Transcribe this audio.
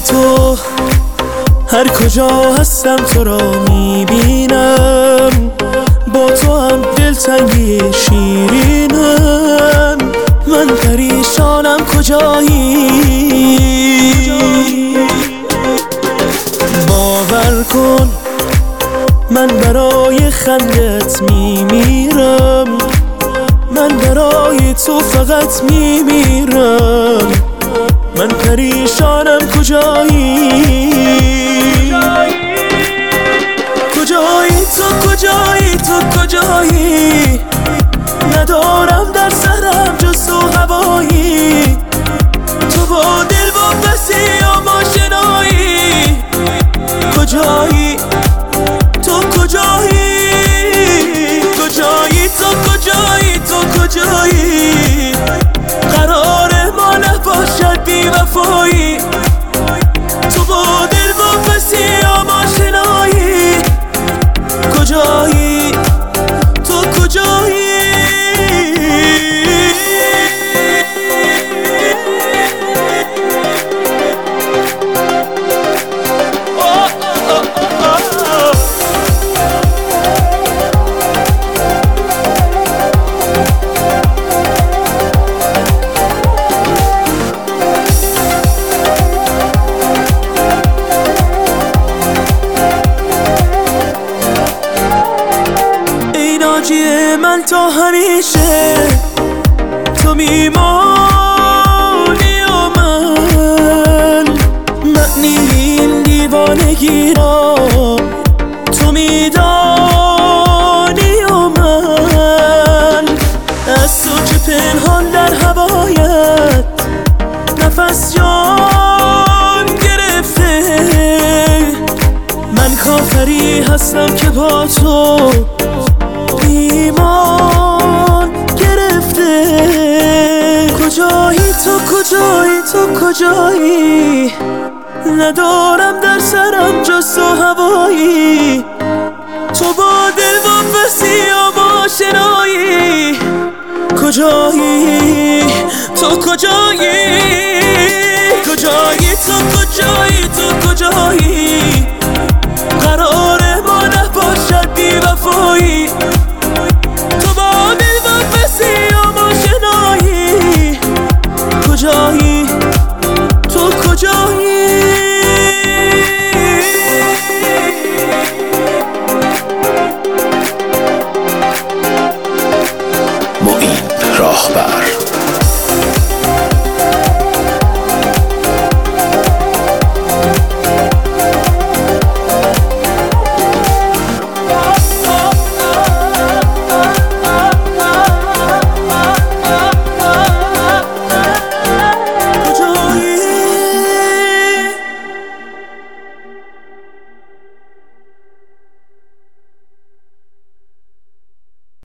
تو هر کجا هستم تو را میبینم، با تو هم دلتنگی شیرینم. من پریشانم کجایی، باور کن من برای خندت میمیرم، من برای تو فقط میمیرم. من پریشانم کجایی، کجایی تو، کجایی تو، کجایی؟ ندارم در سرم جز تو هوایی، تو با دل واپسی و آشنایی. کجایی تو، کجایی؟ کجایی تو، کجایی تو، کجایی؟ قرار ما نباشد بی وفایی، تو با دل واپسی و آشنایی. کجایی تو، کجایی؟ من تا همیشه تو میمانی و من معنی این دیوانگی را تو میدانی و من از تو که پنهان در هوایت نفس جان گرفته. من کافری هستم که با تو ایمان گرفته. کجایی تو، کجایی تو، کجایی؟ ندارم در سرم جز تو هوایی، تو با دل واپسی و آشنایی. کجایی تو، کجایی؟ کجایی تو، کجایی تو، کجایی؟ قرار ما نباشد بی وفایی، تو با دل واپسی و آشنایی. کجایی